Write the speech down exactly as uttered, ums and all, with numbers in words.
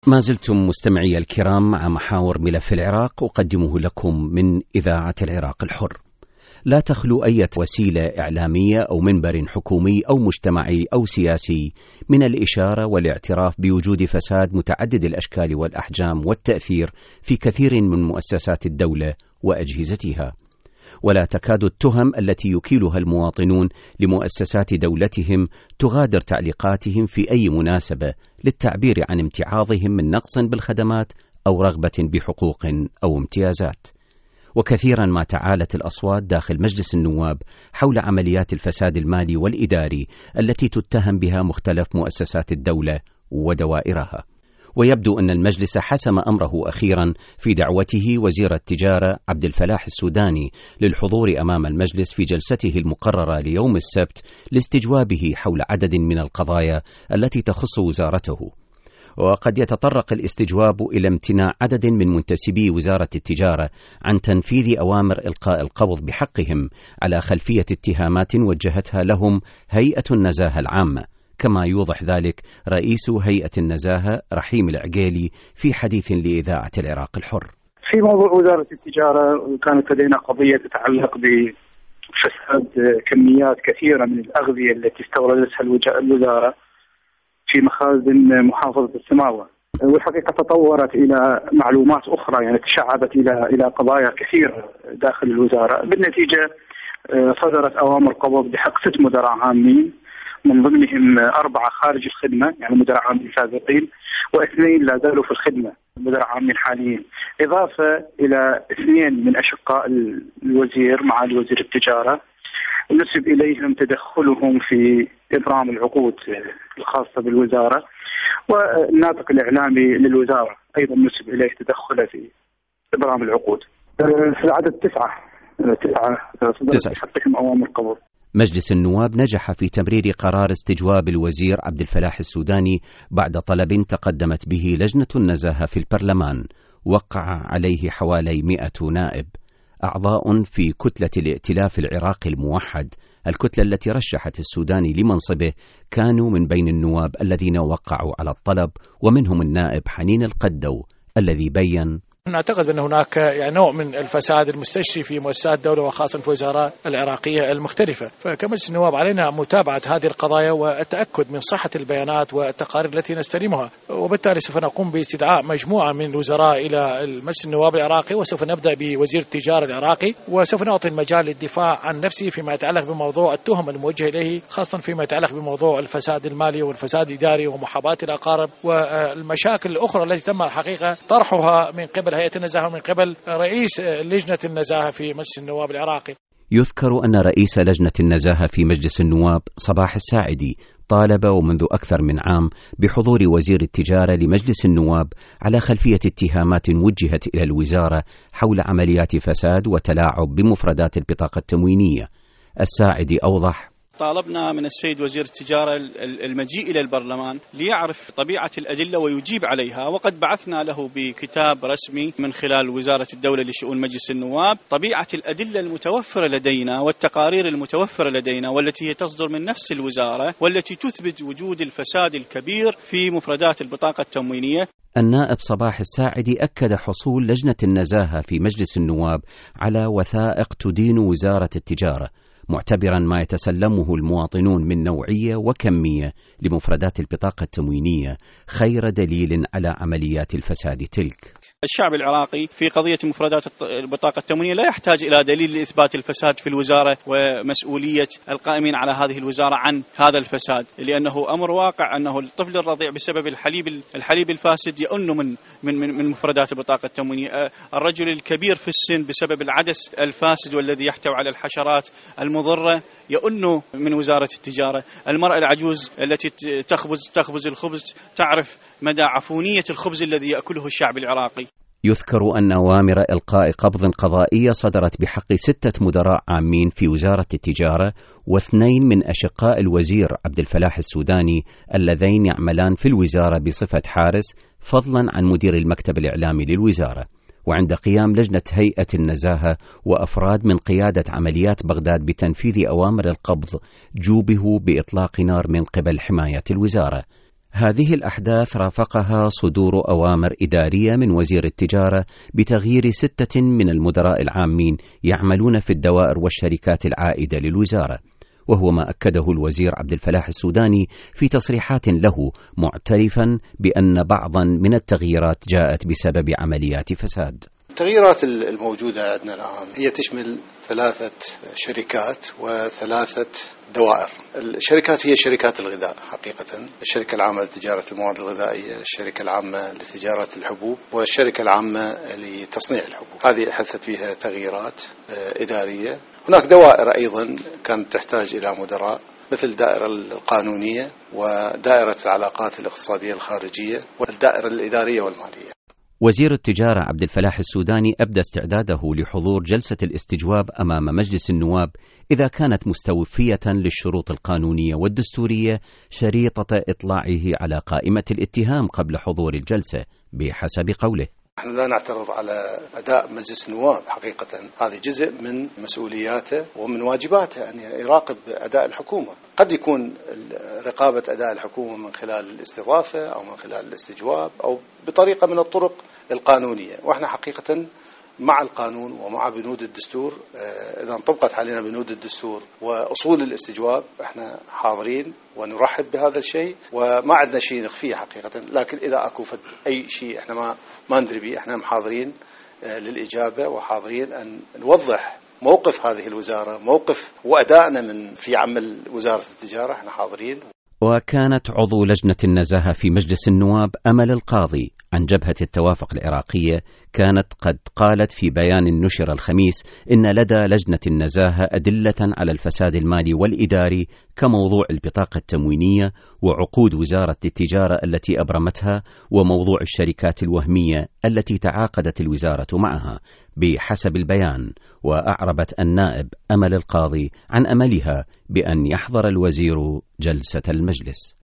ما زلتم مستمعي الكرام مع محاور ملف العراق أقدمه لكم من إذاعة العراق الحر. لا تخلو أي وسيلة إعلامية أو منبر حكومي أو مجتمعي أو سياسي من الإشارة والاعتراف بوجود فساد متعدد الأشكال والأحجام والتأثير في كثير من مؤسسات الدولة وأجهزتها، ولا تكاد التهم التي يكيلها المواطنون لمؤسسات دولتهم تغادر تعليقاتهم في أي مناسبة للتعبير عن امتعاضهم من نقص بالخدمات أو رغبة بحقوق أو امتيازات. وكثيرا ما تعالت الأصوات داخل مجلس النواب حول عمليات الفساد المالي والإداري التي تتهم بها مختلف مؤسسات الدولة ودوائرها. ويبدو أن المجلس حسم أمره أخيرا في دعوته وزير التجارة عبد الفلاح السوداني للحضور أمام المجلس في جلسته المقررة ليوم السبت لاستجوابه حول عدد من القضايا التي تخص وزارته. وقد يتطرق الاستجواب إلى امتناع عدد من منتسبي وزارة التجارة عن تنفيذ أوامر إلقاء القبض بحقهم على خلفية اتهامات وجهتها لهم هيئة النزاهة العامة، كما يوضح ذلك رئيس هيئة النزاهة رحيم العقيلي في حديث لإذاعة العراق الحر. في موضوع وزارة التجارة كانت لدينا قضية تتعلق بفساد كميات كثيرة من الأغذية التي استوردتها الوزارة في مخازن محافظة السماوة، والحقيقة تطورت إلى معلومات أخرى، يعني تشعبت إلى إلى قضايا كثيرة داخل الوزارة. بالنتيجة صدرت أوامر قبض بحق ست مدراء عامين، من ضمنهم أربعة خارج الخدمة يعني مدراء عامين سابقين، واثنين لا زالوا في الخدمة مدراء عامين حاليين، إضافة إلى اثنين من أشقاء الوزير مع الوزير التجارة نسب إليهم تدخلهم في إبرام العقود الخاصة بالوزارة، والناطق الإعلامي للوزارة أيضا نسب إليه تدخله في إبرام العقود. في العدد تسعة تسعة صدرت حقهم أوامر قبض. مجلس النواب نجح في تمرير قرار استجواب الوزير عبد الفلاح السوداني بعد طلب تقدمت به لجنة النزاهة في البرلمان وقع عليه حوالي مئة نائب أعضاء في كتلة الائتلاف العراقي الموحد، الكتلة التي رشحت السوداني لمنصبه كانوا من بين النواب الذين وقعوا على الطلب، ومنهم النائب حنين القدو الذي بيّن: نعتقد أن هناك يعني نوع من الفساد المستشري في مؤسسات الدولة وخاصة في الوزارات العراقية المختلفة، فكمجلس النواب علينا متابعة هذه القضايا والتأكد من صحة البيانات والتقارير التي نستلمها، وبالتالي سوف نقوم باستدعاء مجموعة من الوزراء إلى المجلس النواب العراقي، وسوف نبدأ بوزير التجارة العراقي، وسوف نعطي المجال للدفاع عن نفسه فيما يتعلق بموضوع التهم الموجهة إليه، خاصة فيما يتعلق بموضوع الفساد المالي والفساد الإداري ومحاباة الأقارب والمشاكل الأخرى التي تم الحقيقة طرحها من قبل هيئة النزاهة من قبل رئيس لجنة النزاهة في مجلس النواب العراقي. يذكر أن رئيس لجنة النزاهة في مجلس النواب صباح الساعدي طالب ومنذ أكثر من عام بحضور وزير التجارة لمجلس النواب على خلفية اتهامات وجهت إلى الوزارة حول عمليات فساد وتلاعب بمفردات البطاقة التموينية. الساعدي أوضح: طالبنا من السيد وزير التجارة المجيء إلى البرلمان ليعرف طبيعة الأدلة ويجيب عليها، وقد بعثنا له بكتاب رسمي من خلال وزارة الدولة لشؤون مجلس النواب طبيعة الأدلة المتوفرة لدينا والتقارير المتوفرة لدينا والتي هي تصدر من نفس الوزارة والتي تثبت وجود الفساد الكبير في مفردات البطاقة التموينية. النائب صباح الساعدي أكد حصول لجنة النزاهة في مجلس النواب على وثائق تدين وزارة التجارة، معتبرا ما يتسلمه المواطنون من نوعية وكمية لمفردات البطاقة التموينية خير دليل على عمليات الفساد تلك. الشعب العراقي في قضية مفردات البطاقة التموينية لا يحتاج إلى دليل لإثبات الفساد في الوزارة ومسؤولية القائمين على هذه الوزارة عن هذا الفساد، لأنه أمر واقع أنه الطفل الرضيع بسبب الحليب الحليب الفاسد يؤن من من من مفردات البطاقة التموينية، الرجل الكبير في السن بسبب العدس الفاسد والذي يحتوي على الحشرات المضرة يؤن من وزارة التجارة، المرأة العجوز التي تخبز تخبز الخبز تعرف مدى عفونية الخبز الذي يأكله الشعب العراقي. يذكر أن أوامر إلقاء قبض قضائية صدرت بحق ستة مدراء عامين في وزارة التجارة واثنين من أشقاء الوزير عبد الفلاح السوداني اللذين يعملان في الوزارة بصفة حارس، فضلا عن مدير المكتب الإعلامي للوزارة. وعند قيام لجنة هيئة النزاهة وأفراد من قيادة عمليات بغداد بتنفيذ أوامر القبض جوبه بإطلاق نار من قبل حماية الوزارة. هذه الأحداث رافقها صدور أوامر إدارية من وزير التجارة بتغيير ستة من المدراء العامين يعملون في الدوائر والشركات العائدة للوزارة، وهو ما أكده الوزير عبد الفلاح السوداني في تصريحات له، معترفا بأن بعضا من التغييرات جاءت بسبب عمليات فساد. التغييرات الموجودة عندنا الآن هي تشمل ثلاثة شركات وثلاثة دوائر. الشركات هي شركات الغذاء حقيقة، الشركة العامة لتجارة المواد الغذائية، الشركة العامة لتجارة الحبوب، والشركة العامة لتصنيع الحبوب. هذه حدثت فيها تغييرات إدارية. هناك دوائر أيضا كانت تحتاج إلى مدراء، مثل الدائرة القانونية ودائرة العلاقات الاقتصادية الخارجية والدائرة الإدارية والمالية. وزير التجارة عبد الفلاح السوداني أبدى استعداده لحضور جلسة الاستجواب أمام مجلس النواب إذا كانت مستوفية للشروط القانونية والدستورية شريطة إطلاعه على قائمة الاتهام قبل حضور الجلسة بحسب قوله. نحن لا نعترض على أداء مجلس النواب حقيقة، هذه جزء من مسؤولياته ومن واجباته أن يراقب أداء الحكومة. قد يكون رقابة أداء الحكومة من خلال الاستضافة أو من خلال الاستجواب أو بطريقة من الطرق القانونية، وإحنا حقيقة مع القانون ومع بنود الدستور. إذا انطبقت علينا بنود الدستور وأصول الاستجواب احنا حاضرين ونرحب بهذا الشيء وما عندنا شيء نخفيه حقيقة. لكن إذا أكو أي شيء احنا ما ما ندري به، احنا حاضرين للإجابة وحاضرين أن نوضح موقف هذه الوزارة، موقف وأدائنا من في عمل وزارة التجارة، احنا حاضرين. وكانت عضو لجنة النزاهة في مجلس النواب أمل القاضي عن جبهة التوافق العراقية كانت قد قالت في بيان نشر الخميس إن لدى لجنة النزاهة أدلة على الفساد المالي والإداري كموضوع البطاقة التموينية وعقود وزارة التجارة التي أبرمتها وموضوع الشركات الوهمية التي تعاقدت الوزارة معها بحسب البيان. وأعربت النائب أمل القاضي عن أملها بأن يحضر الوزير جلسة المجلس.